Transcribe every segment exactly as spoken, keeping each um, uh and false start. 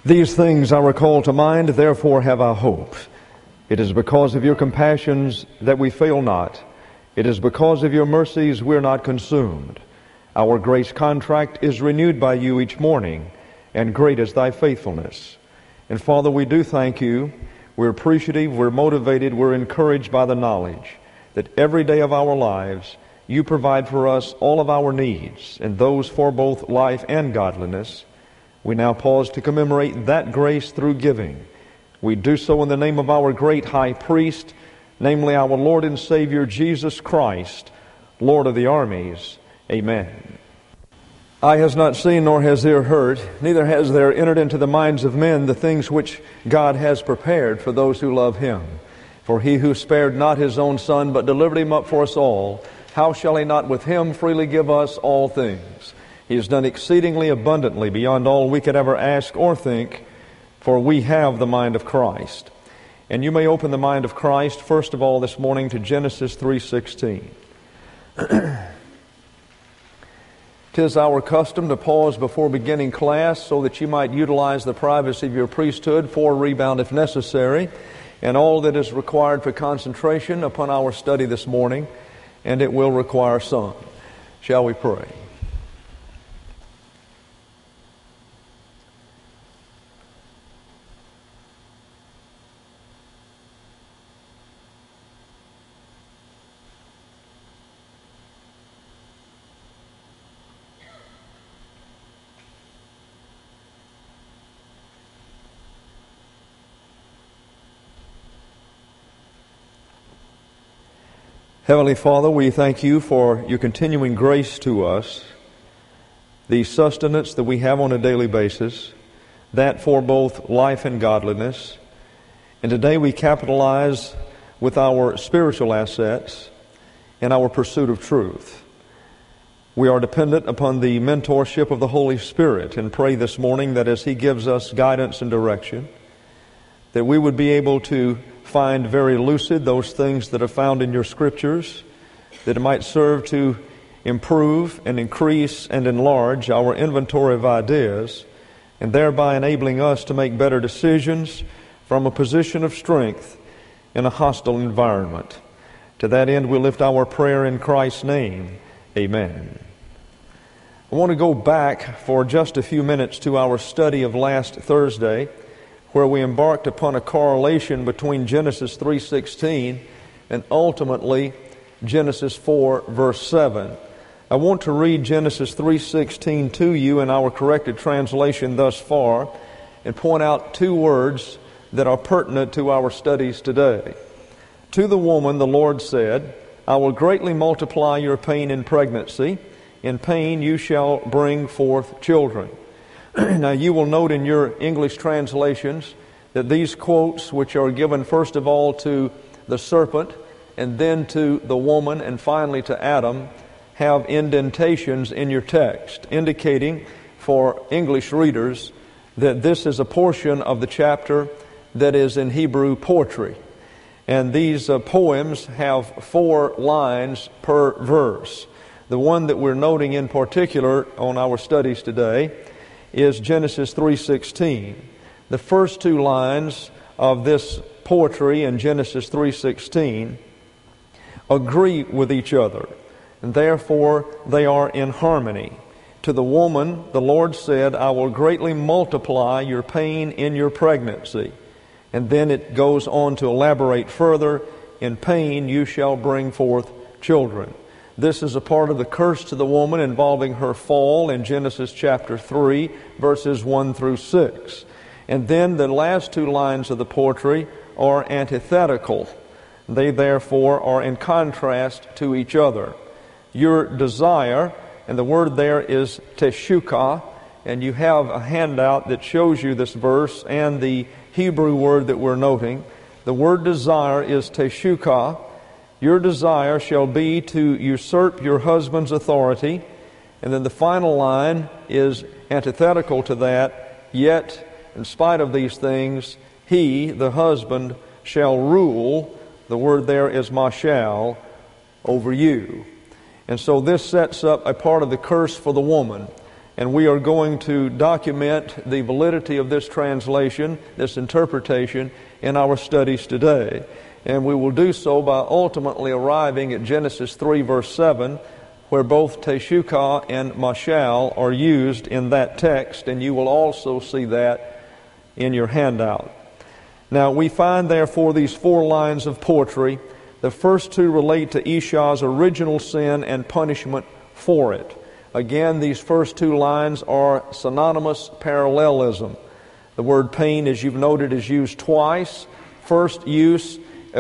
These things I recall to mind, therefore have I hope. It is because of your compassions that we fail not. It is because of your mercies we are not consumed. Our grace contract is renewed by you each morning, and great is thy faithfulness. And Father, we do thank you. We're appreciative, we're motivated, we're encouraged by the knowledge that every day of our lives you provide for us all of our needs, and those for both life and godliness. We now pause to commemorate that grace through giving. We do so in the name of our great high priest, namely our Lord and Savior Jesus Christ, Lord of the armies. Amen. Eye has not seen, nor has ear heard, neither has there entered into the minds of men the things which God has prepared for those who love Him. For He who spared not His own Son, but delivered Him up for us all, how shall He not with Him freely give us all things? He has done exceedingly abundantly beyond all we could ever ask or think, for we have the mind of Christ. And you may open the mind of Christ, first of all, this morning to Genesis three sixteen. "'Tis our custom to pause before beginning class so that you might utilize the privacy of your priesthood for rebound if necessary, and all that is required for concentration upon our study this morning, and it will require some. Shall we pray? Heavenly Father, we thank you for your continuing grace to us, the sustenance that we have on a daily basis, that for both life and godliness. And today we capitalize with our spiritual assets and our pursuit of truth. We are dependent upon the mentorship of the Holy Spirit and pray this morning that as He gives us guidance and direction, that we would be able to find very lucid those things that are found in your Scriptures, that it might serve to improve and increase and enlarge our inventory of ideas, and thereby enabling us to make better decisions from a position of strength in a hostile environment. To that end, we lift our prayer in Christ's name. Amen. I want to go back for just a few minutes to our study of last Thursday, where we embarked upon a correlation between Genesis three sixteen and ultimately Genesis four verse seven. I want to read Genesis three sixteen to you in our corrected translation thus far and point out two words that are pertinent to our studies today. "To the woman the Lord said, I will greatly multiply your pain in pregnancy. In pain you shall bring forth children." Now you will note in your English translations that these quotes, which are given first of all to the serpent and then to the woman and finally to Adam, have indentations in your text, indicating for English readers that this is a portion of the chapter that is in Hebrew poetry. And these uh, poems have four lines per verse. The one that we're noting in particular on our studies today is Genesis three sixteen. The first two lines of this poetry in Genesis three sixteen agree with each other, and therefore they are in harmony. To the woman, the Lord said, I will greatly multiply your pain in your pregnancy. And then it goes on to elaborate further, in pain you shall bring forth children. This is a part of the curse to the woman involving her fall in Genesis chapter three, verses one through six. And then the last two lines of the poetry are antithetical. They therefore are in contrast to each other. Your desire, and the word there is teshuka, and you have a handout that shows you this verse and the Hebrew word that we're noting. The word desire is teshuka. Your desire shall be to usurp your husband's authority. And then the final line is antithetical to that. Yet, in spite of these things, he, the husband, shall rule. The word there is mashal, over you. And so this sets up a part of the curse for the woman. And we are going to document the validity of this translation, this interpretation, in our studies today. And we will do so by ultimately arriving at Genesis three, verse seven, where both Teshukah and Mashal are used in that text, and you will also see that in your handout. Now, we find, therefore, these four lines of poetry. The first two relate to Esau's original sin and punishment for it. Again, these first two lines are synonymous parallelism. The word pain, as you've noted, is used twice. First use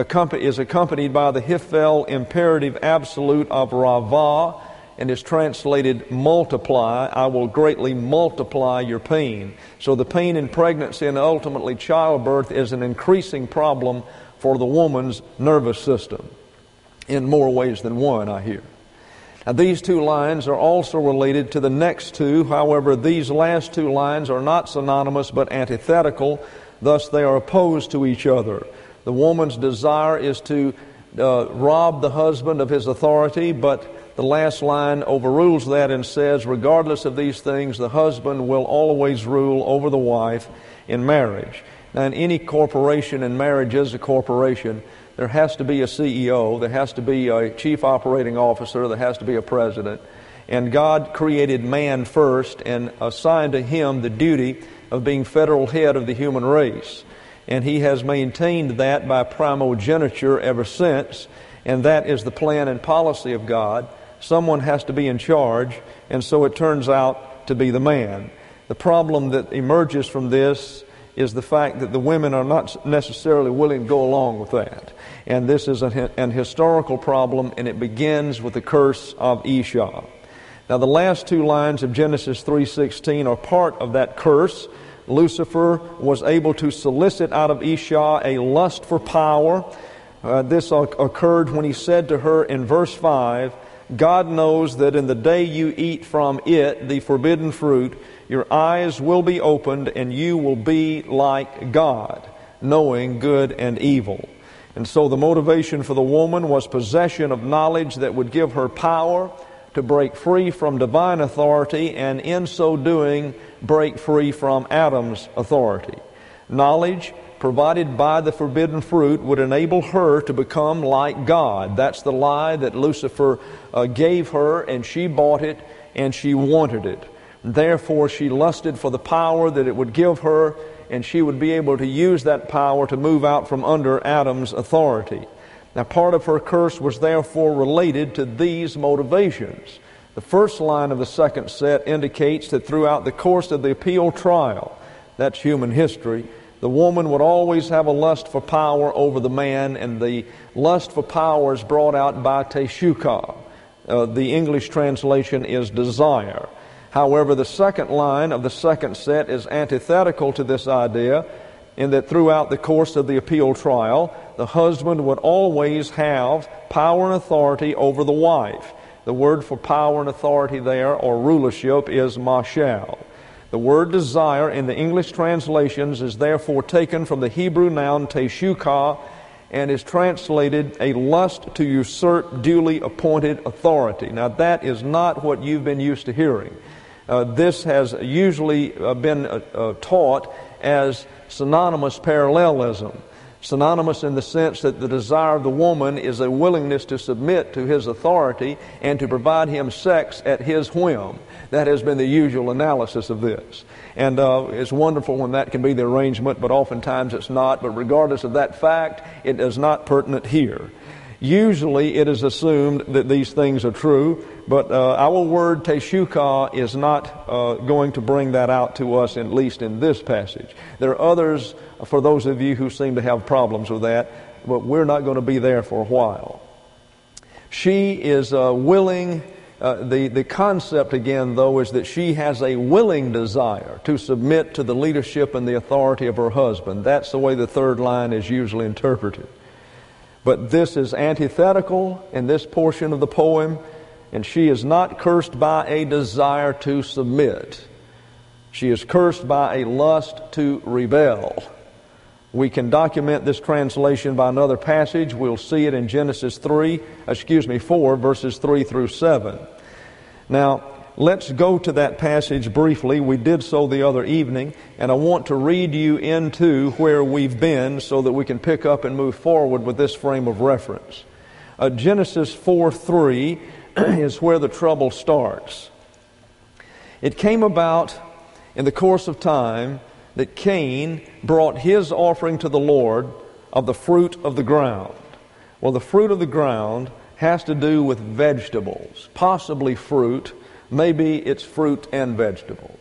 is accompanied by the Hiphel imperative absolute of Ravah, and is translated multiply. I will greatly multiply your pain. So the pain in pregnancy and ultimately childbirth is an increasing problem for the woman's nervous system, in more ways than one, I hear. Now, these two lines are also related to the next two. However, these last two lines are not synonymous but antithetical. Thus, they are opposed to each other. The woman's desire is to uh, rob the husband of his authority, but the last line overrules that and says, regardless of these things, the husband will always rule over the wife in marriage. Now, in any corporation, and marriage is a corporation, there has to be a C E O, there has to be a chief operating officer, there has to be a president. And God created man first and assigned to him the duty of being federal head of the human race. And he has maintained that by primogeniture ever since, and that is the plan and policy of God. Someone has to be in charge, and so it turns out to be the man. The problem that emerges from this is the fact that the women are not necessarily willing to go along with that. And this is an, an historical problem, and it begins with the curse of Esau. Now, the last two lines of Genesis three sixteen are part of that curse. Lucifer was able to solicit out of Esau a lust for power. Uh, this occurred when he said to her in verse five, God knows that in the day you eat from it, the forbidden fruit, your eyes will be opened and you will be like God, knowing good and evil. And so the motivation for the woman was possession of knowledge that would give her power to break free from divine authority, and in so doing, break free from Adam's authority. Knowledge provided by the forbidden fruit would enable her to become like God. That's the lie that Lucifer uh, gave her, and she bought it and she wanted it. Therefore, she lusted for the power that it would give her, and she would be able to use that power to move out from under Adam's authority. Now, part of her curse was therefore related to these motivations. The first line of the second set indicates that throughout the course of the appeal trial, that's human history, the woman would always have a lust for power over the man, and the lust for power is brought out by Teshukah. Uh, the English translation is desire. However, the second line of the second set is antithetical to this idea, in that throughout the course of the appeal trial, the husband would always have power and authority over the wife. The word for power and authority there, or rulership, is mashal. The word desire in the English translations is therefore taken from the Hebrew noun teshukah and is translated a lust to usurp duly appointed authority. Now, that is not what you've been used to hearing. Uh, this has usually uh, been uh, uh, taught as synonymous parallelism. Synonymous in the sense that the desire of the woman is a willingness to submit to his authority and to provide him sex at his whim. That has been the usual analysis of this. And uh, it's wonderful when that can be the arrangement, but oftentimes it's not. But regardless of that fact, it is not pertinent here. Usually it is assumed that these things are true, but uh, our word teshukah is not uh, going to bring that out to us, at least in this passage. There are others, for those of you who seem to have problems with that, but we're not going to be there for a while. She is uh, willing, uh, the, the concept again, though, is that she has a willing desire to submit to the leadership and the authority of her husband. That's the way the third line is usually interpreted. But this is antithetical in this portion of the poem, and she is not cursed by a desire to submit. She is cursed by a lust to rebel. We can document this translation by another passage. We'll see it in Genesis three, excuse me, four, verses three through seven. Now, let's go to that passage briefly. We did so the other evening, and I want to read you into where we've been so that we can pick up and move forward with this frame of reference. Uh, Genesis four three is where the trouble starts. It came about in the course of time that Cain brought his offering to the Lord of the fruit of the ground. Well, the fruit of the ground has to do with vegetables, possibly fruit. Maybe it's fruit and vegetables,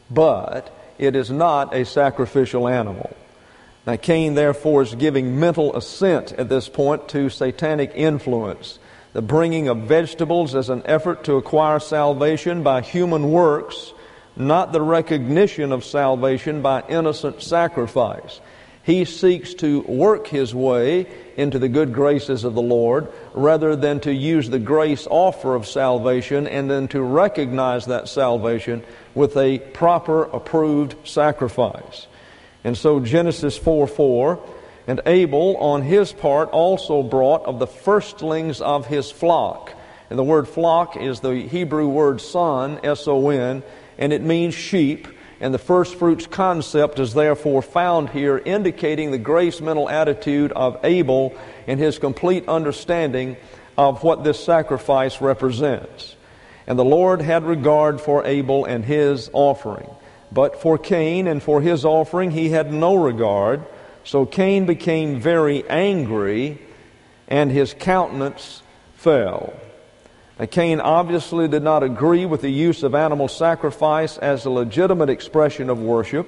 but it is not a sacrificial animal. Now, Cain, therefore, is giving mental assent at this point to satanic influence, the bringing of vegetables as an effort to acquire salvation by human works, not the recognition of salvation by innocent sacrifice. He seeks to work his way into the good graces of the Lord rather than to use the grace offer of salvation and then to recognize that salvation with a proper approved sacrifice. And so Genesis four four, and Abel on his part also brought of the firstlings of his flock. And the word flock is the Hebrew word son, S O N, and it means sheep. And the first fruits concept is therefore found here, indicating the grace mental attitude of Abel and his complete understanding of what this sacrifice represents. And the Lord had regard for Abel and his offering. But for Cain and for his offering he had no regard. So Cain became very angry, and his countenance fell. Now, Cain obviously did not agree with the use of animal sacrifice as a legitimate expression of worship,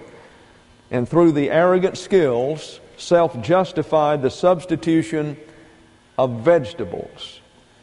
and through the arrogant skills, self-justified the substitution of vegetables.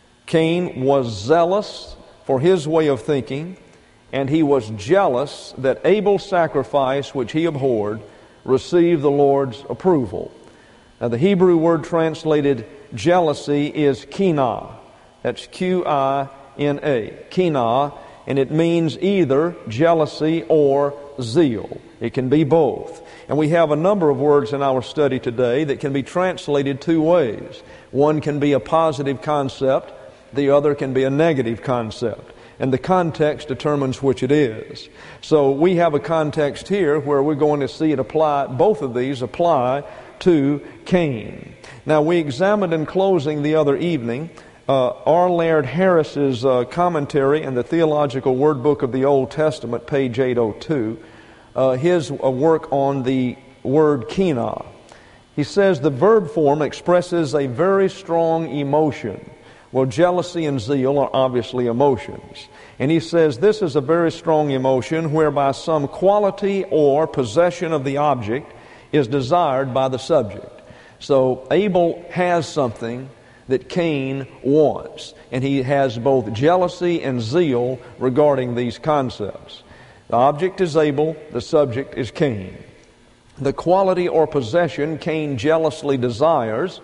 Cain was zealous for his way of thinking, and he was jealous that Abel's sacrifice, which he abhorred, received the Lord's approval. Now, the Hebrew word translated jealousy is kinah. That's Q I N A, kinah, and it means either jealousy or zeal. It can be both. And we have a number of words in our study today that can be translated two ways. One can be a positive concept, the other can be a negative concept. And the context determines which it is. So we have a context here where we're going to see it apply, both of these apply to Cain. Now, we examined in closing the other evening Uh, R. Laird Harris's uh, commentary in the Theological Word Book of the Old Testament, page eight oh two, uh, his uh, work on the word kinah. He says the verb form expresses a very strong emotion. Well, jealousy and zeal are obviously emotions. And he says this is a very strong emotion whereby some quality or possession of the object is desired by the subject. So Abel has something that Cain wants, and he has both jealousy and zeal regarding these concepts. The object is Abel, the subject is Cain. The quality or possession Cain jealously desires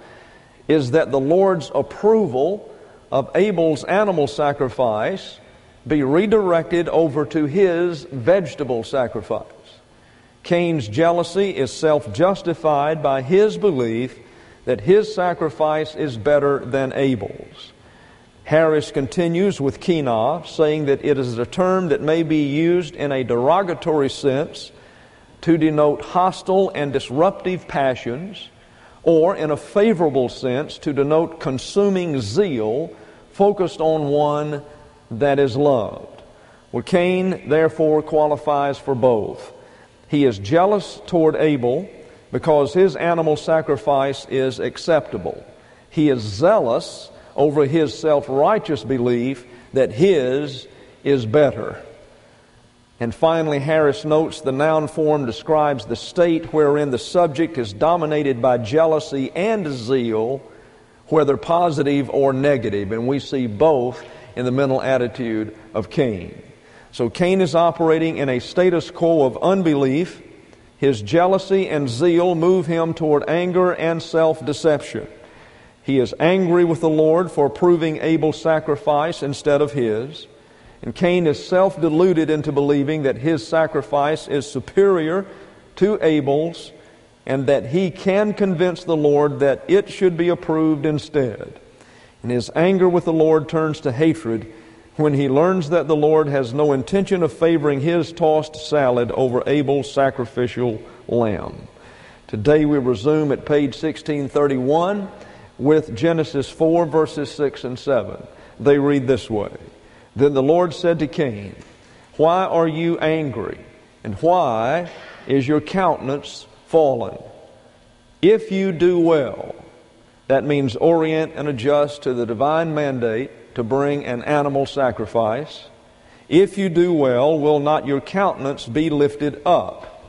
is that the Lord's approval of Abel's animal sacrifice be redirected over to his vegetable sacrifice. Cain's jealousy is self-justified by his belief that his sacrifice is better than Abel's. Harris continues with kinah, saying that it is a term that may be used in a derogatory sense to denote hostile and disruptive passions, or in a favorable sense to denote consuming zeal focused on one that is loved. Well, Cain therefore qualifies for both. He is jealous toward Abel because his animal sacrifice is acceptable. He is zealous over his self-righteous belief that his is better. And finally, Harris notes the noun form describes the state wherein the subject is dominated by jealousy and zeal, whether positive or negative. And we see both in the mental attitude of Cain. So Cain is operating in a status quo of unbelief. His jealousy and zeal move him toward anger and self-deception. He is angry with the Lord for approving Abel's sacrifice instead of his. And Cain is self-deluded into believing that his sacrifice is superior to Abel's and that he can convince the Lord that it should be approved instead. And his anger with the Lord turns to hatred when he learns that the Lord has no intention of favoring his tossed salad over Abel's sacrificial lamb. Today we resume at page sixteen thirty-one with Genesis four, verses six and seven. They read this way. Then the Lord said to Cain, "Why are you angry? And why is your countenance fallen? If you do well," that means orient and adjust to the divine mandate to bring an animal sacrifice. "If you do well, will not your countenance be lifted up?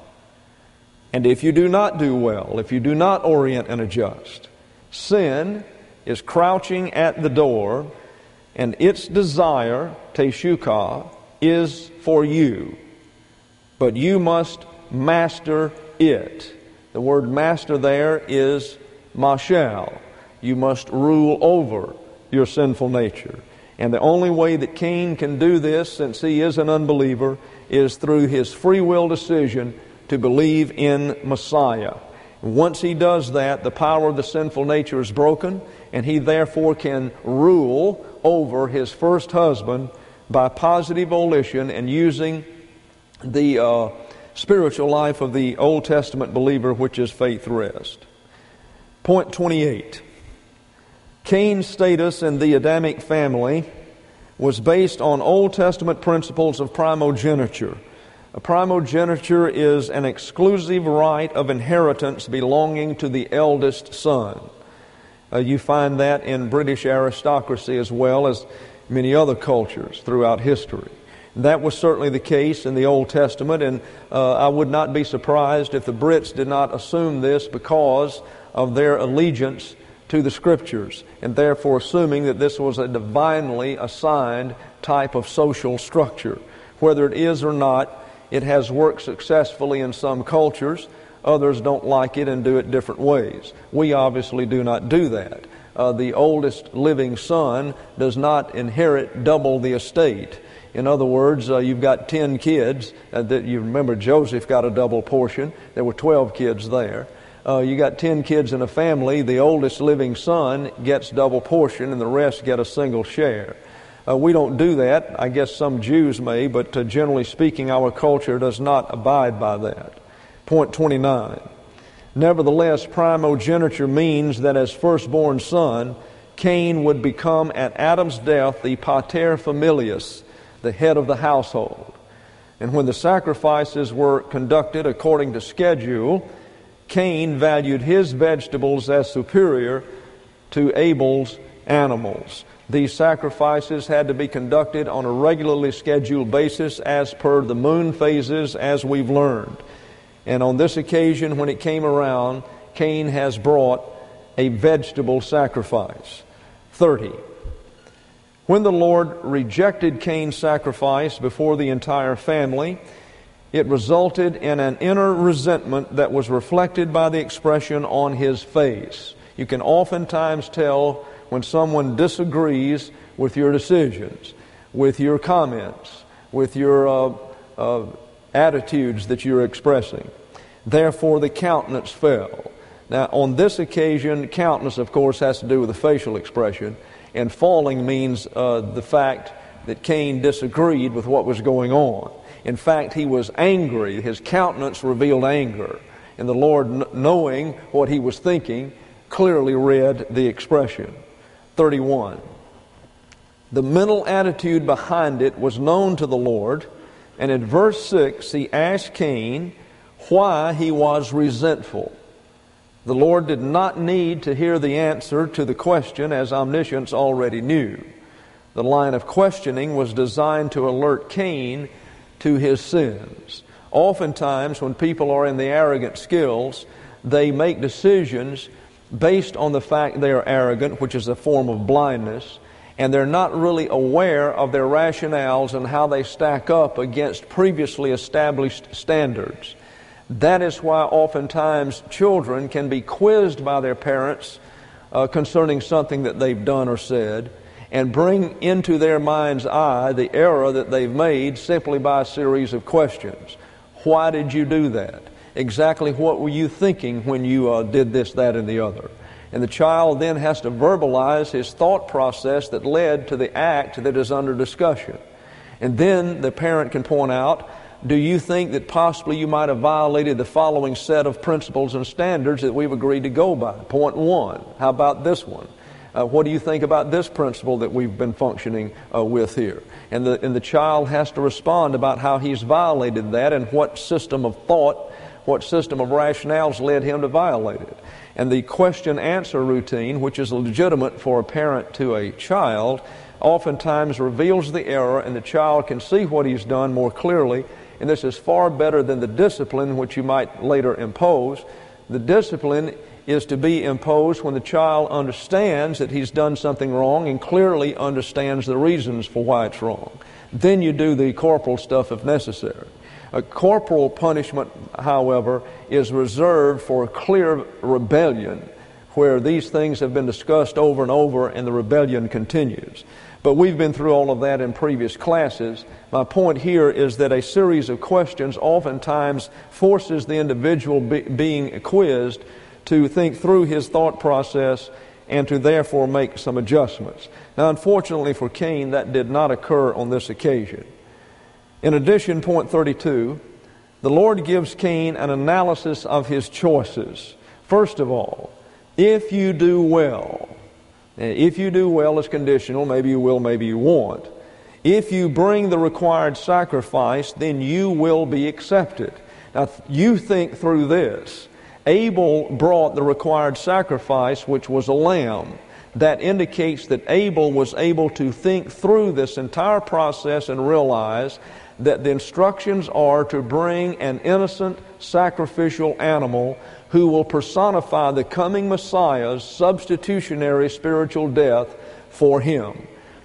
And if you do not do well, if you do not orient and adjust, sin is crouching at the door, and its desire, teshukah, is for you. But you must master it." The word master there is mashal. You must rule over your sinful nature. And the only way that Cain can do this, since he is an unbeliever, is through his free will decision to believe in Messiah. Once he does that, the power of the sinful nature is broken, and he therefore can rule over his first husband by positive volition and using the uh, spiritual life of the Old Testament believer, which is faith rest. Point twenty-eight. Cain's status in the Adamic family was based on Old Testament principles of primogeniture. A primogeniture is an exclusive right of inheritance belonging to the eldest son. Uh, you find that in British aristocracy as well as many other cultures throughout history. That was certainly the case in the Old Testament, and uh, I would not be surprised if the Brits did not assume this because of their allegiance to the Scriptures, and therefore assuming that this was a divinely assigned type of social structure. Whether it is or not, it has worked successfully in some cultures. Others don't like it and do it different ways. We obviously do not do that. Uh, the oldest living son does not inherit double the estate. In other words, uh, you've got ten kids. Uh, that you remember Joseph got a double portion. There were twelve kids there. Uh, you got ten kids in a family. The oldest living son gets double portion and the rest get a single share. Uh, we don't do that. I guess some Jews may, but uh, generally speaking, our culture does not abide by that. Point twenty-nine. Nevertheless, primogeniture means that as firstborn son, Cain would become at Adam's death the pater familias, the head of the household. And when the sacrifices were conducted according to schedule, Cain valued his vegetables as superior to Abel's animals. These sacrifices had to be conducted on a regularly scheduled basis as per the moon phases, as we've learned. And on this occasion, when it came around, Cain has brought a vegetable sacrifice. thirty. When the Lord rejected Cain's sacrifice before the entire family, it resulted in an inner resentment that was reflected by the expression on his face. You can oftentimes tell when someone disagrees with your decisions, with your comments, with your uh, uh, attitudes that you're expressing. Therefore, the countenance fell. Now, on this occasion, countenance, of course, has to do with the facial expression, and falling means uh, the fact that Cain disagreed with what was going on. In fact, he was angry. His countenance revealed anger. And the Lord, knowing what he was thinking, clearly read the expression. thirty-one. The mental attitude behind it was known to the Lord, and in verse six, he asked Cain why he was resentful. The Lord did not need to hear the answer to the question, as omniscience already knew. The line of questioning was designed to alert Cain to his sins. Oftentimes, when people are in the arrogant skills, they make decisions based on the fact they are arrogant, which is a form of blindness, and they're not really aware of their rationales and how they stack up against previously established standards. That is why oftentimes children can be quizzed by their parents uh, concerning something that they've done or said, and bring into their mind's eye the error that they've made simply by a series of questions. Why did you do that? Exactly what were you thinking when you uh, did this, that, and the other? And the child then has to verbalize his thought process that led to the act that is under discussion. And then the parent can point out, do you think that possibly you might have violated the following set of principles and standards that we've agreed to go by? Point one, how about this one? Uh, what do you think about this principle that we've been functioning uh, with here? And the, and the child has to respond about how he's violated that and what system of thought, what system of rationales led him to violate it. And the question-answer routine, which is legitimate for a parent to a child, oftentimes reveals the error, and the child can see what he's done more clearly. And this is far better than the discipline which you might later impose. The discipline is to be imposed when the child understands that he's done something wrong and clearly understands the reasons for why it's wrong. Then you do the corporal stuff if necessary. A corporal punishment, however, is reserved for clear rebellion, where these things have been discussed over and over and the rebellion continues. But we've been through all of that in previous classes. My point here is that a series of questions oftentimes forces the individual be, being quizzed to think through his thought process and to therefore make some adjustments. Now, unfortunately for Cain, that did not occur on this occasion. In addition, point thirty-two, the Lord gives Cain an analysis of his choices. First of all, if you do well, if you do well is conditional, maybe you will, maybe you won't. If you bring the required sacrifice, then you will be accepted. Now, you think through this. Abel brought the required sacrifice, which was a lamb. That indicates that Abel was able to think through this entire process and realize that the instructions are to bring an innocent sacrificial animal who will personify the coming Messiah's substitutionary spiritual death for him.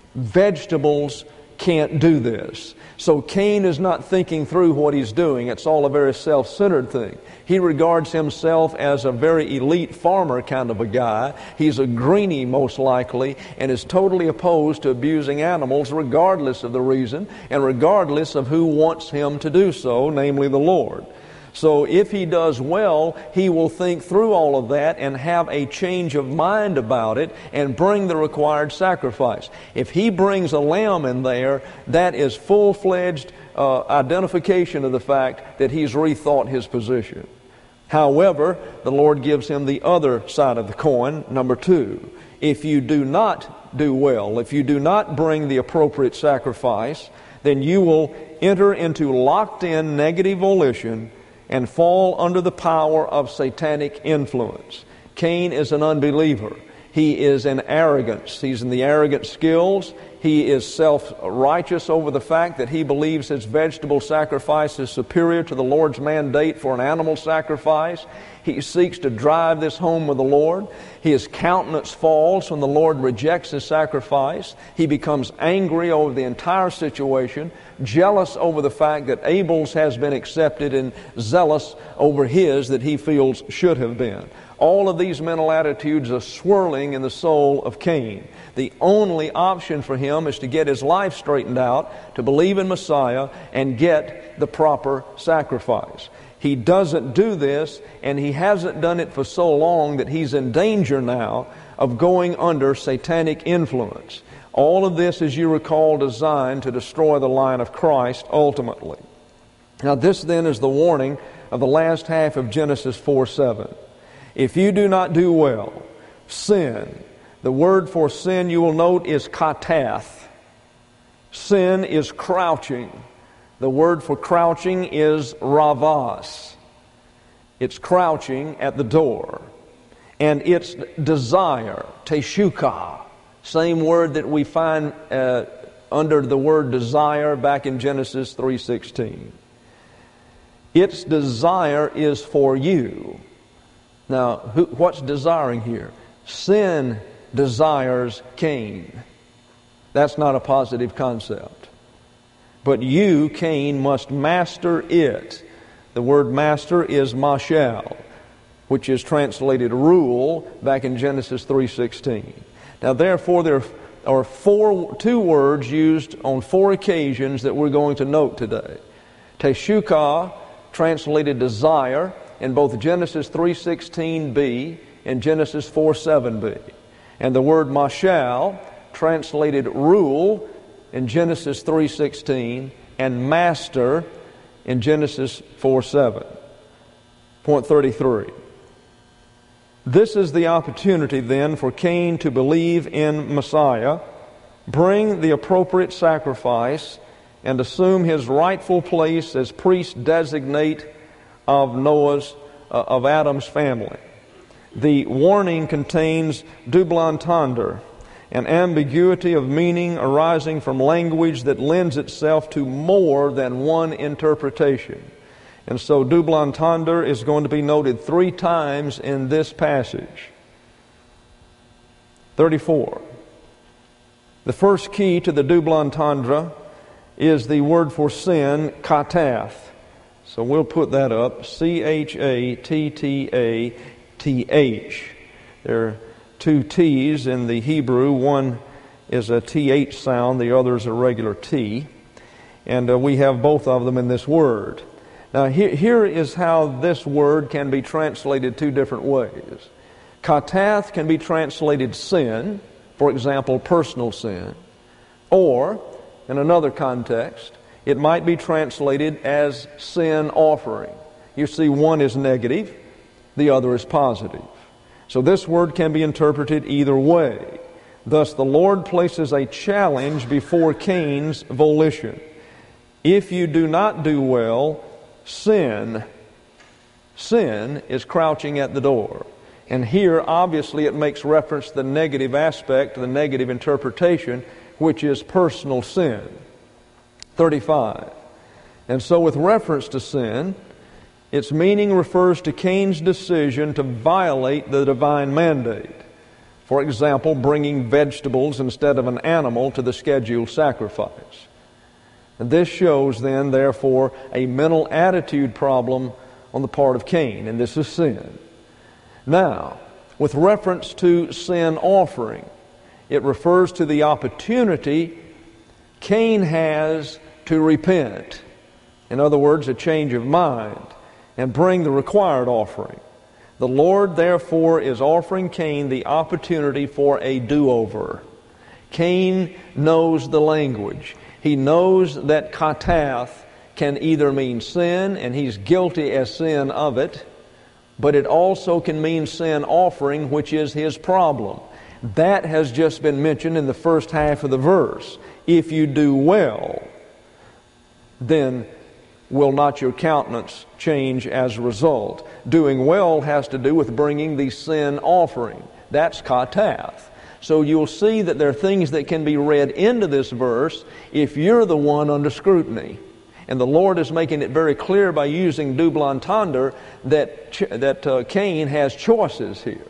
Vegetables can't do this. So Cain is not thinking through what he's doing. It's all a very self-centered thing. He regards himself as a very elite farmer kind of a guy. He's a greenie most likely and is totally opposed to abusing animals regardless of the reason and regardless of who wants him to do so, namely the Lord. So if he does well, he will think through all of that and have a change of mind about it and bring the required sacrifice. If he brings a lamb in there, that is full-fledged uh, identification of the fact that he's rethought his position. However, the Lord gives him the other side of the coin, number two. If you do not do well, if you do not bring the appropriate sacrifice, then you will enter into locked-in negative volition and fall under the power of satanic influence. Cain is an unbeliever. He is in arrogance. He's in the arrogant skills. He is self-righteous over the fact that he believes his vegetable sacrifice is superior to the Lord's mandate for an animal sacrifice. He seeks to drive this home with the Lord. His countenance falls when the Lord rejects his sacrifice. He becomes angry over the entire situation, jealous over the fact that Abel's has been accepted, and zealous over his that he feels should have been. All of these mental attitudes are swirling in the soul of Cain. The only option for him is to get his life straightened out, to believe in Messiah, and get the proper sacrifice. He doesn't do this, and he hasn't done it for so long that he's in danger now of going under satanic influence. All of this, as you recall, designed to destroy the line of Christ ultimately. Now this then is the warning of the last half of Genesis four seven. If you do not do well, sin. The word for sin, you will note, is katath. Sin is crouching. The word for crouching is ravas. It's crouching at the door. And its desire, teshuka, same word that we find uh, under the word desire back in Genesis three sixteen. Its desire is for you. Now, who, what's desiring here? Sin desires Cain. That's not a positive concept. But you, Cain, must master it. The word master is mashal, which is translated rule back in Genesis three sixteen. Now, therefore, there are four, two words used on four occasions that we're going to note today. Teshuka, translated desire, in both Genesis three sixteen b in Genesis four seven b. And the word mashal, translated rule, in Genesis three sixteen, and master in Genesis four seven. Point thirty-three. This is the opportunity then for Cain to believe in Messiah, bring the appropriate sacrifice, and assume his rightful place as priest designate of Noah's, uh, of Adam's family. The warning contains double entendre, an ambiguity of meaning arising from language that lends itself to more than one interpretation. And so double entendre is going to be noted three times in this passage. thirty-four. The first key to the double entendre is the word for sin, chatath. So we'll put that up, C H A T T A T H. There are two T's in the Hebrew. One is a T H sound, the other is a regular T. And uh, we have both of them in this word. Now here, here is how this word can be translated two different ways. Chatath can be translated sin, for example, personal sin. Or, in another context, it might be translated as sin offering. You see, one is negative, the other is positive. So this word can be interpreted either way. Thus, the Lord places a challenge before Cain's volition. If you do not do well, sin, sin is crouching at the door. And here, obviously, it makes reference to the negative aspect, the negative interpretation, which is personal sin. thirty-five. And so with reference to sin, its meaning refers to Cain's decision to violate the divine mandate. For example, bringing vegetables instead of an animal to the scheduled sacrifice. And this shows then, therefore, a mental attitude problem on the part of Cain, and this is sin. Now, with reference to sin offering, it refers to the opportunity Cain has to repent. In other words, a change of mind, and bring the required offering. The Lord, therefore, is offering Cain the opportunity for a do-over. Cain knows the language. He knows that chatath can either mean sin, and he's guilty as sin of it, but it also can mean sin offering, which is his problem. That has just been mentioned in the first half of the verse. If you do well, then will not your countenance change as a result? Doing well has to do with bringing the sin offering. That's chatath. So you'll see that there are things that can be read into this verse if you're the one under scrutiny. And the Lord is making it very clear by using double entendre that, ch- that uh, Cain has choices here.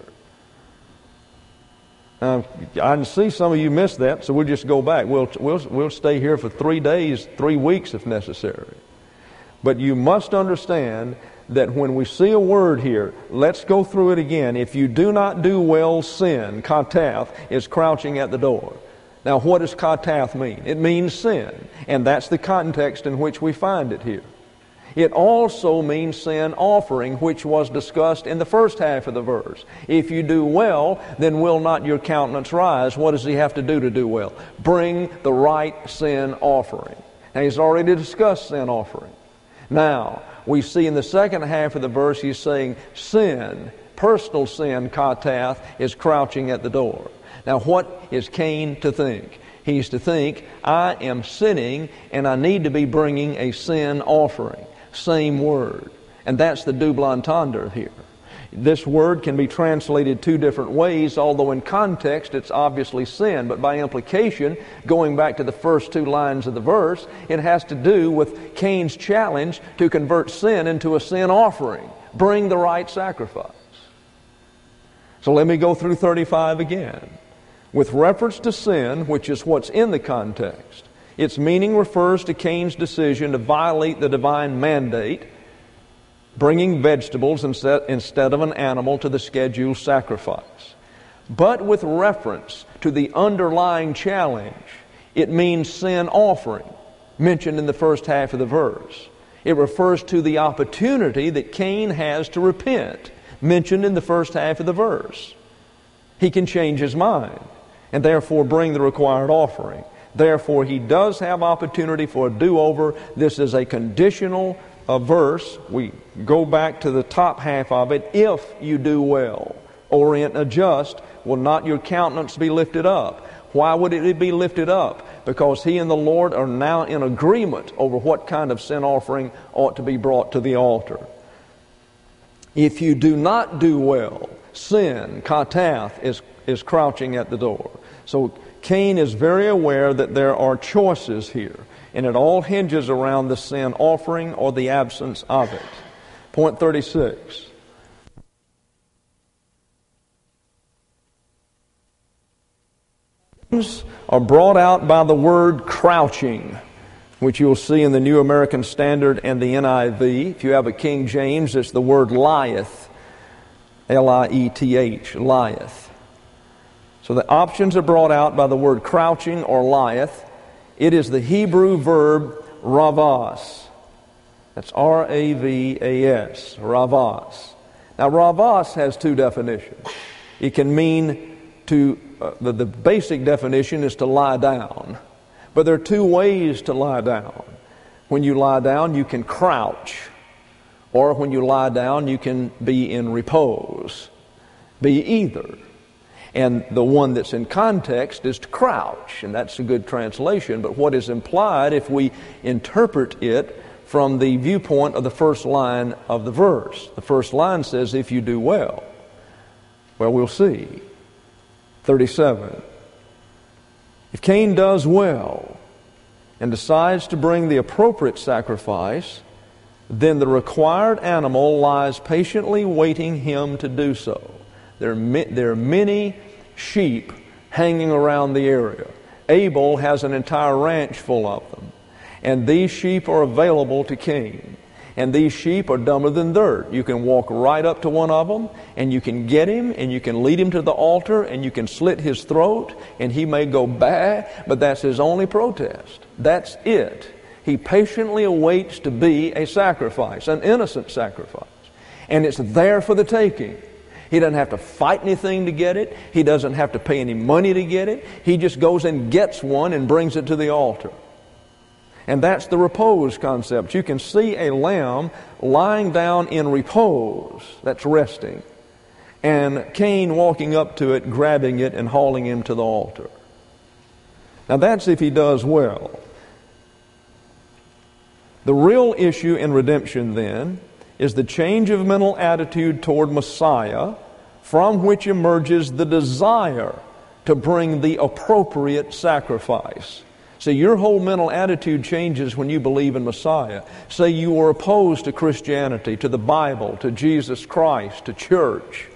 Now, I can see some of you missed that, so we'll just go back. We'll, we'll, we'll stay here for three days, three weeks if necessary. But you must understand that when we see a word here, let's go through it again. If you do not do well, sin, chatath, is crouching at the door. Now, what does chatath mean? It means sin, and that's the context in which we find it here. It also means sin offering, which was discussed in the first half of the verse. If you do well, then will not your countenance rise? What does he have to do to do well? Bring the right sin offering. Now, he's already discussed sin offering. Now, we see in the second half of the verse, he's saying sin, personal sin, chatath, is crouching at the door. Now, what is Cain to think? He's to think, I am sinning and I need to be bringing a sin offering. Same word. And that's the double entendre here. This word can be translated two different ways, although in context it's obviously sin. But by implication, going back to the first two lines of the verse, it has to do with Cain's challenge to convert sin into a sin offering. Bring the right sacrifice. So let me go through thirty-five again. With reference to sin, which is what's in the context, its meaning refers to Cain's decision to violate the divine mandate, bringing vegetables instead, instead of an animal to the scheduled sacrifice. But with reference to the underlying challenge, it means sin offering, mentioned in the first half of the verse. It refers to the opportunity that Cain has to repent, mentioned in the first half of the verse. He can change his mind and therefore bring the required offering. Therefore, he does have opportunity for a do-over. This is a conditional uh, verse. We go back to the top half of it. If you do well, orient and adjust, will not your countenance be lifted up? Why would it be lifted up? Because he and the Lord are now in agreement over what kind of sin offering ought to be brought to the altar. If you do not do well, sin, katath, is, is crouching at the door. So Cain is very aware that there are choices here, and it all hinges around the sin offering or the absence of it. Point thirty-six. Are brought out by the word crouching, which you'll see in the New American Standard and the N I V. If you have a King James, it's the word lieth, L I E T H, lieth. So the options are brought out by the word crouching or lieth. It is the Hebrew verb ravas. That's R A V A S, ravas. Now ravas has two definitions. It can mean to, uh, the, the basic definition is to lie down. But there are two ways to lie down. When you lie down, you can crouch. Or when you lie down, you can be in repose. Be either. And the one that's in context is to crouch, and that's a good translation. But what is implied if we interpret it from the viewpoint of the first line of the verse? The first line says, if you do well. Well, we'll see. thirty-seven. If Cain does well and decides to bring the appropriate sacrifice, then the required animal lies patiently waiting him to do so. There are, ma- there are many sheep hanging around the area. Abel has an entire ranch full of them. And these sheep are available to Cain. And these sheep are dumber than dirt. You can walk right up to one of them, and you can get him, and you can lead him to the altar, and you can slit his throat, and he may go bah, but that's his only protest. That's it. He patiently awaits to be a sacrifice, an innocent sacrifice. And it's there for the taking. He doesn't have to fight anything to get it. He doesn't have to pay any money to get it. He just goes and gets one and brings it to the altar. And that's the repose concept. You can see a lamb lying down in repose. That's resting. And Cain walking up to it, grabbing it, and hauling him to the altar. Now that's if he does well. The real issue in redemption, then, is the change of mental attitude toward Messiah, from which emerges the desire to bring the appropriate sacrifice. So your whole mental attitude changes when you believe in Messiah. Say you are opposed to Christianity, to the Bible, to Jesus Christ, to church,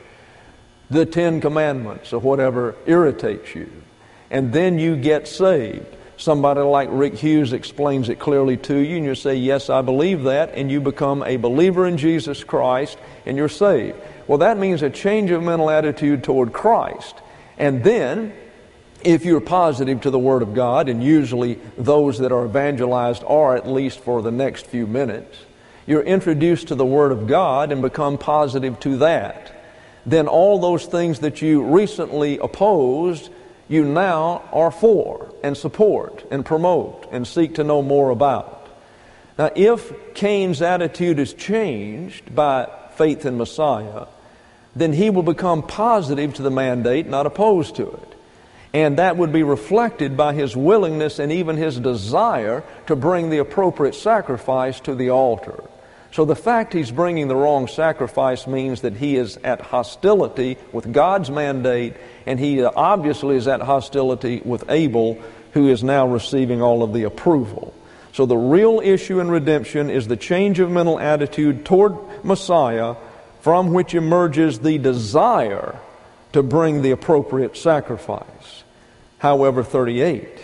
the Ten Commandments, or whatever irritates you. And then you get saved. Somebody like Rick Hughes explains it clearly to you, and you say, yes, I believe that, and you become a believer in Jesus Christ, and you're saved. Well, that means a change of mental attitude toward Christ. And then, if you're positive to the Word of God, and usually those that are evangelized are at least for the next few minutes, you're introduced to the Word of God and become positive to that. Then all those things that you recently opposed, you now are for and support and promote and seek to know more about. Now, if Cain's attitude is changed by faith in Messiah, then he will become positive to the mandate, not opposed to it. And that would be reflected by his willingness and even his desire to bring the appropriate sacrifice to the altar. So the fact he's bringing the wrong sacrifice means that he is at hostility with God's mandate, and he obviously is at hostility with Abel, who is now receiving all of the approval. So the real issue in redemption is the change of mental attitude toward Messiah, from which emerges the desire to bring the appropriate sacrifice. However, thirty-eight,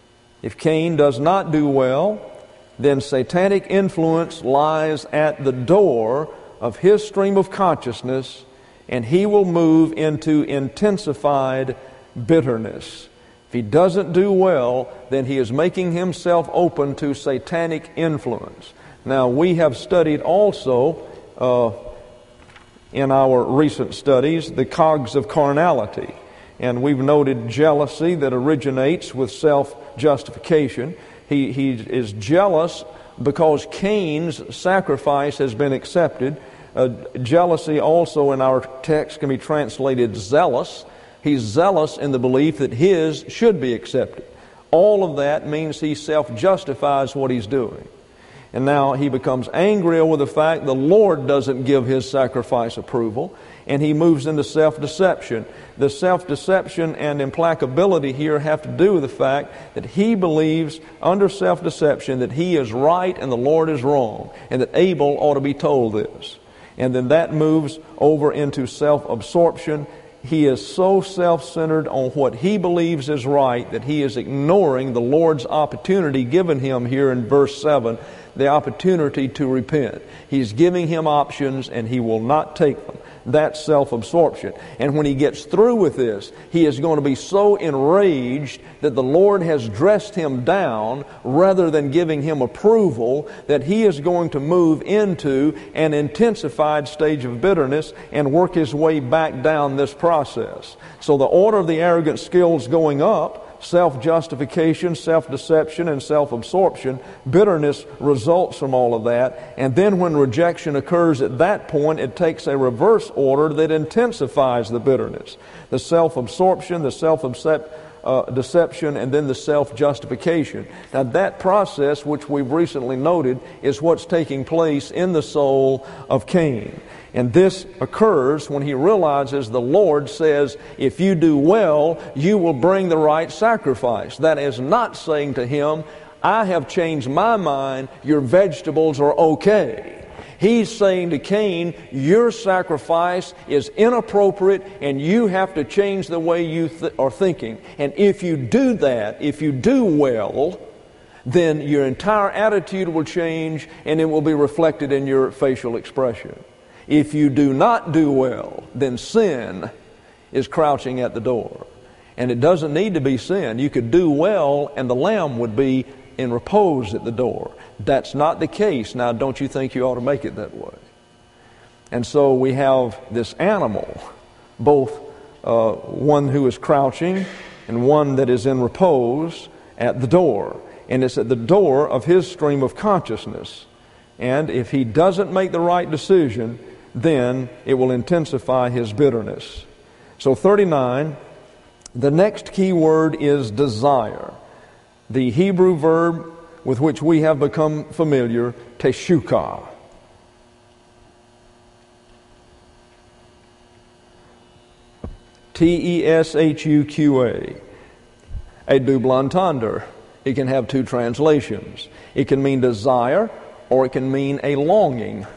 if Cain does not do well, then satanic influence lies at the door of his stream of consciousness, and he will move into intensified bitterness. If he doesn't do well, then he is making himself open to satanic influence. Now, we have studied also uh, in our recent studies the cogs of carnality. And we've noted jealousy that originates with self-justification. He, he is jealous because Cain's sacrifice has been accepted. Uh, jealousy also in our text can be translated zealous. He's zealous in the belief that his should be accepted. All of that means he self-justifies what he's doing. And now he becomes angry over the fact the Lord doesn't give his sacrifice approval, and he moves into self-deception. The self-deception and implacability here have to do with the fact that he believes under self-deception that he is right and the Lord is wrong, and that Abel ought to be told this. And then that moves over into self-absorption. He is so self-centered on what he believes is right that he is ignoring the Lord's opportunity given him here in verse seven, the opportunity to repent. He's giving him options and he will not take them. That's self-absorption. And when he gets through with this, he is going to be so enraged that the Lord has dressed him down rather than giving him approval, that he is going to move into an intensified stage of bitterness and work his way back down this process. So the order of the arrogant skills going up: self-justification, self-deception, and self-absorption. Bitterness results from all of that. And then when rejection occurs at that point, it takes a reverse order that intensifies the bitterness. The self-absorption, the self-deception, and then the self-justification. Now that process, which we've recently noted, is what's taking place in the soul of Cain. And this occurs when he realizes the Lord says, if you do well, you will bring the right sacrifice. That is not saying to him, I have changed my mind, your vegetables are okay. He's saying to Cain, your sacrifice is inappropriate and you have to change the way you th- are thinking. And if you do that, if you do well, then your entire attitude will change and it will be reflected in your facial expression. If you do not do well, then sin is crouching at the door. And it doesn't need to be sin. You could do well and the lamb would be in repose at the door. That's not the case. Now, don't you think you ought to make it that way? And so we have this animal, both uh, one who is crouching and one that is in repose at the door. And it's at the door of his stream of consciousness. And if he doesn't make the right decision, then it will intensify his bitterness. So thirty-nine, the next key word is desire. The Hebrew verb with which we have become familiar, teshukah. T E S H U Q A. A double entendre. It can have two translations. It can mean desire or it can mean a longing.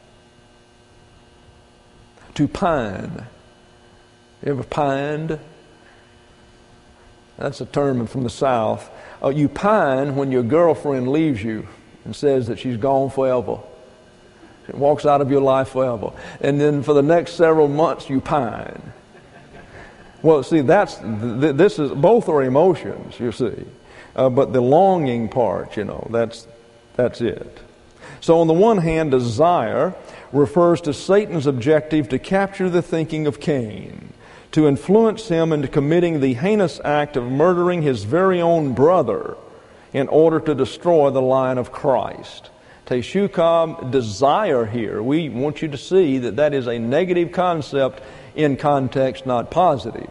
To pine. You ever pined? That's a term from the South. Uh, you pine when your girlfriend leaves you and says that she's gone forever. She walks out of your life forever. And then for the next several months you pine. Well, see, that's th- this is both are emotions, you see. Uh, but the longing part, you know, that's that's it. So on the one hand, desire refers to Satan's objective to capture the thinking of Cain, to influence him into committing the heinous act of murdering his very own brother in order to destroy the line of Christ. Teshukah, desire here, we want you to see that that is a negative concept in context, not positive.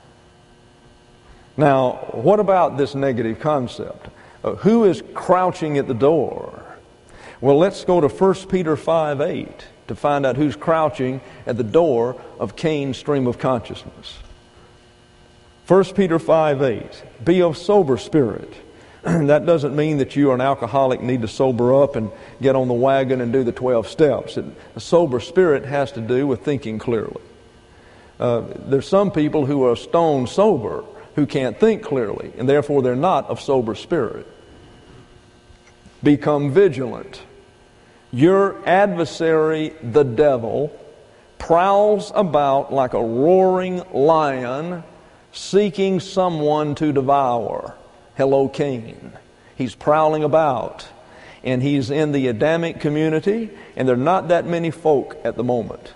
Now, what about this negative concept? Uh, who is crouching at the door? Well, let's go to First Peter five eight to find out who's crouching at the door of Cain's stream of consciousness. First Peter five eight, be of sober spirit. That doesn't mean that you are an alcoholic, need to sober up and get on the wagon and do the twelve steps. It, a sober spirit has to do with thinking clearly. Uh, there's some people who are stone sober who can't think clearly, and therefore they're not of sober spirit. Become vigilant. Your adversary, the devil, prowls about like a roaring lion, seeking someone to devour. Hello, Cain. He's prowling about, and he's in the Adamic community, and there are not that many folk at the moment.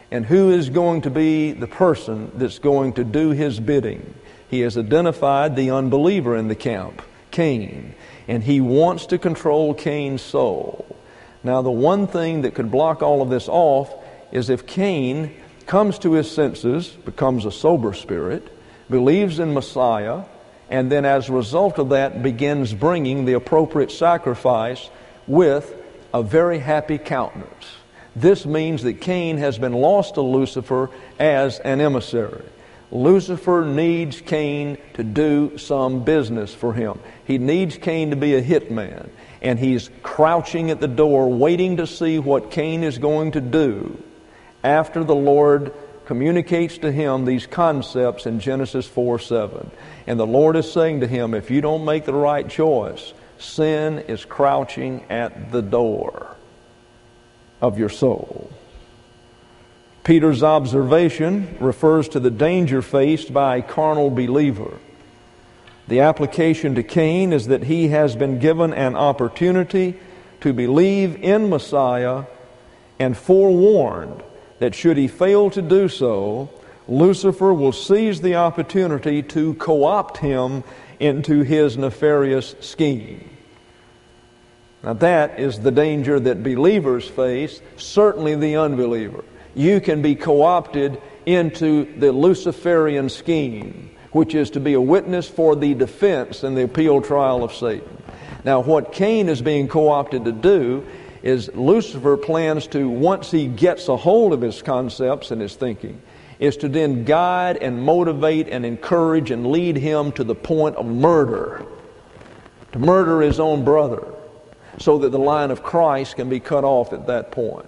And who is going to be the person that's going to do his bidding? He has identified the unbeliever in the camp, Cain. And he wants to control Cain's soul. Now, the one thing that could block all of this off is if Cain comes to his senses, becomes a sober spirit, believes in Messiah, and then as a result of that begins bringing the appropriate sacrifice with a very happy countenance. This means that Cain has been lost to Lucifer as an emissary. Lucifer needs Cain to do some business for him. He needs Cain to be a hitman. And he's crouching at the door waiting to see what Cain is going to do after the Lord communicates to him these concepts in Genesis four seven. And the Lord is saying to him, if you don't make the right choice, sin is crouching at the door of your soul. Peter's observation refers to the danger faced by a carnal believer. The application to Cain is that he has been given an opportunity to believe in Messiah and forewarned that should he fail to do so, Lucifer will seize the opportunity to co-opt him into his nefarious scheme. Now that is the danger that believers face, certainly the unbeliever. You can be co-opted into the Luciferian scheme, which is to be a witness for the defense in the appeal trial of Satan. Now what Cain is being co-opted to do is Lucifer plans to, once he gets a hold of his concepts and his thinking, is to then guide and motivate and encourage and lead him to the point of murder, to murder his own brother, so that the line of Christ can be cut off at that point.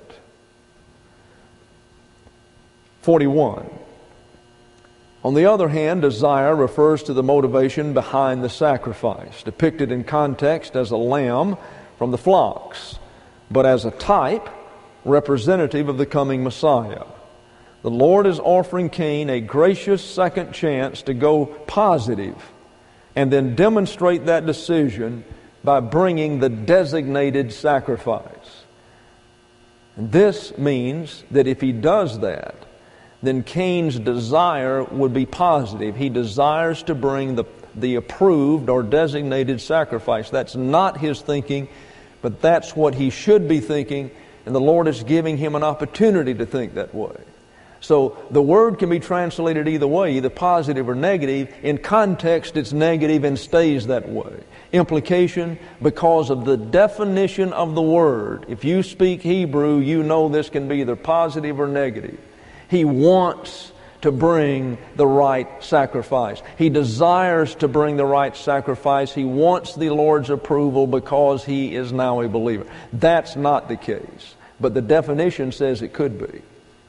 forty-one. On the other hand, desire refers to the motivation behind the sacrifice, depicted in context as a lamb from the flocks, but as a type representative of the coming Messiah. The Lord is offering Cain a gracious second chance to go positive and then demonstrate that decision by bringing the designated sacrifice. And this means that if he does that, then Cain's desire would be positive. He desires to bring the, the approved or designated sacrifice. That's not his thinking, but that's what he should be thinking, and the Lord is giving him an opportunity to think that way. So the word can be translated either way, either positive or negative. In context, it's negative and stays that way. Implication, because of the definition of the word. If you speak Hebrew, you know this can be either positive or negative. He wants to bring the right sacrifice. He desires to bring the right sacrifice. He wants the Lord's approval because he is now a believer. That's not the case, but the definition says it could be.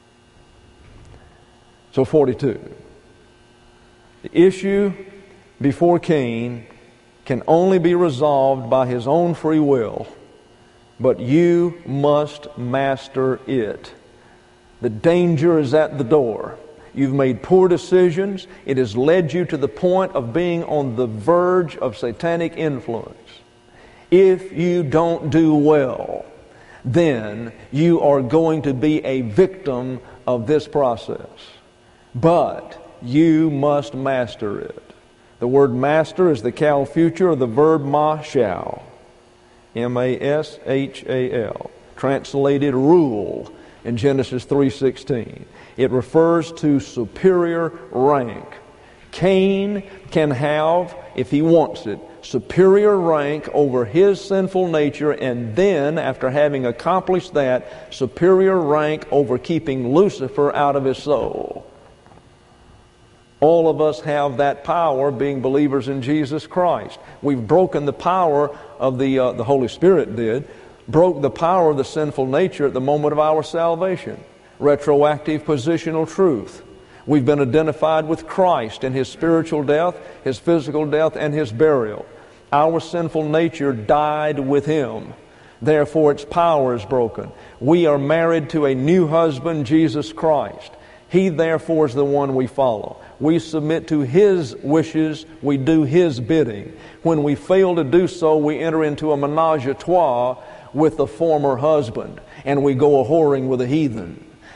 So forty-two. The issue before Cain can only be resolved by his own free will, but you must master it. The danger is at the door. You've made poor decisions. It has led you to the point of being on the verge of satanic influence. If you don't do well, then you are going to be a victim of this process. But you must master it. The word master is the Cal future of the verb mashal. M A S H A L. Translated rule in Genesis three sixteen. It refers to superior rank. Cain can have, if he wants it, superior rank over his sinful nature, and then, after having accomplished that, superior rank over keeping Lucifer out of his soul. All of us have that power being believers in Jesus Christ. We've broken the power of the, uh, the Holy Spirit did, broke the power of the sinful nature at the moment of our salvation. Retroactive positional truth. We've been identified with Christ in His spiritual death, His physical death, and His burial. Our sinful nature died with Him. Therefore, its power is broken. We are married to a new husband, Jesus Christ. He, therefore, is the one we follow. We submit to His wishes. We do His bidding. When we fail to do so, we enter into a menage a trois with the former husband, and we go a whoring with a heathen.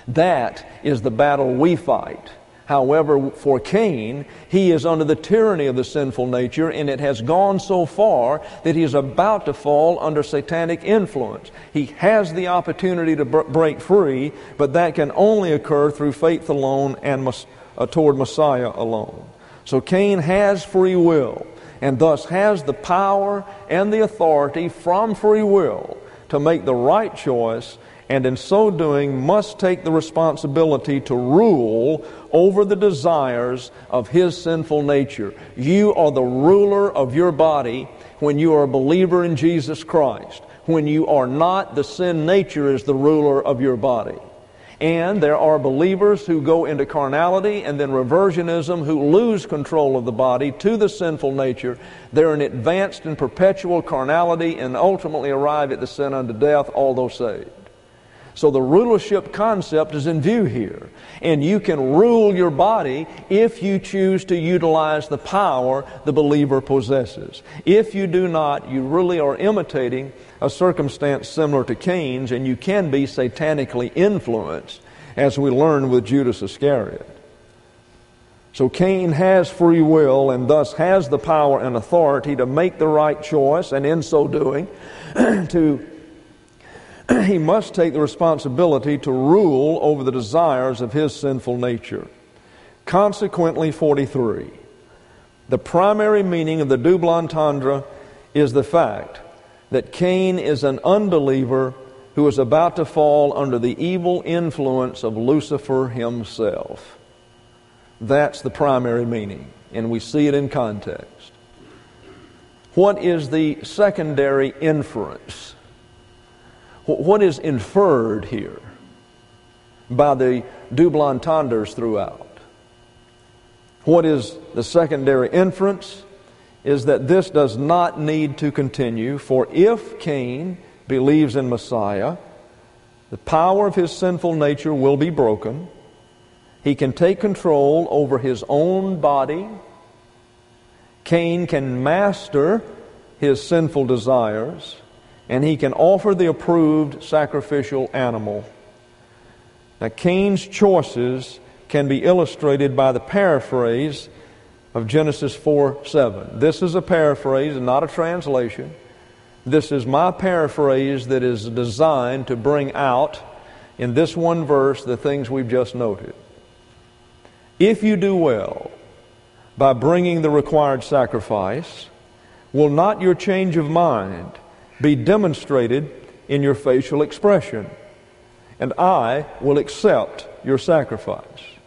That is the battle we fight. However, for Cain, he is under the tyranny of the sinful nature, and it has gone so far that he is about to fall under satanic influence. He has the opportunity to b- break free, but that can only occur through faith alone and mas- uh, toward Messiah alone. So Cain has free will, and thus has the power and the authority from free will to make the right choice, and in so doing must take the responsibility to rule over the desires of his sinful nature. You are the ruler of your body when you are a believer in Jesus Christ. When you are not, the sin nature is the ruler of your body. And there are believers who go into carnality and then reversionism, who lose control of the body to the sinful nature. They're in advanced and perpetual carnality and ultimately arrive at the sin unto death, although saved. So the rulership concept is in view here. And you can rule your body if you choose to utilize the power the believer possesses. If you do not, you really are imitating a circumstance similar to Cain's, and you can be satanically influenced, as we learned with Judas Iscariot. So Cain has free will and thus has the power and authority to make the right choice, and in so doing, to he must take the responsibility to rule over the desires of his sinful nature. Consequently, forty-three, the primary meaning of the double entendre is the fact that Cain is an unbeliever who is about to fall under the evil influence of Lucifer himself. That's the primary meaning, and we see it in context. What is the secondary inference? What is inferred here by the double entendres throughout? What is the secondary inference is that this does not need to continue, for if Cain believes in Messiah, the power of his sinful nature will be broken. He can take control over his own body. Cain can master his sinful desires, and he can offer the approved sacrificial animal. Now, Cain's choices can be illustrated by the paraphrase of Genesis four seven. This is a paraphrase and not a translation. This is my paraphrase that is designed to bring out in this one verse the things we've just noted. If you do well by bringing the required sacrifice, will not your change of mind be demonstrated in your facial expression? And I will accept your sacrifice.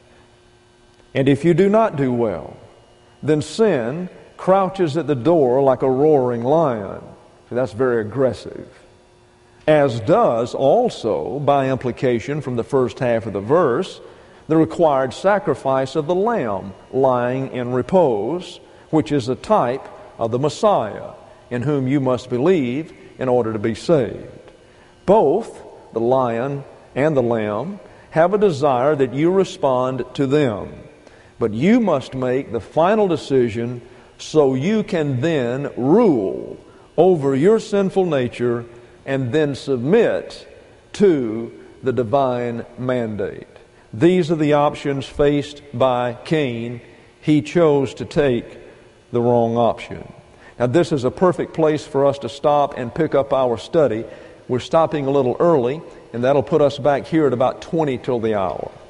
And if you do not do well, then sin crouches at the door like a roaring lion. So that's very aggressive. As does also, by implication from the first half of the verse, the required sacrifice of the lamb lying in repose, which is a type of the Messiah, in whom you must believe in order to be saved. Both the lion and the lamb have a desire that you respond to them, but you must make the final decision so you can then rule over your sinful nature and then submit to the divine mandate. These are the options faced by Cain. He chose to take the wrong option. Now, this is a perfect place for us to stop and pick up our study. We're stopping a little early, and that'll put us back here at about twenty till the hour.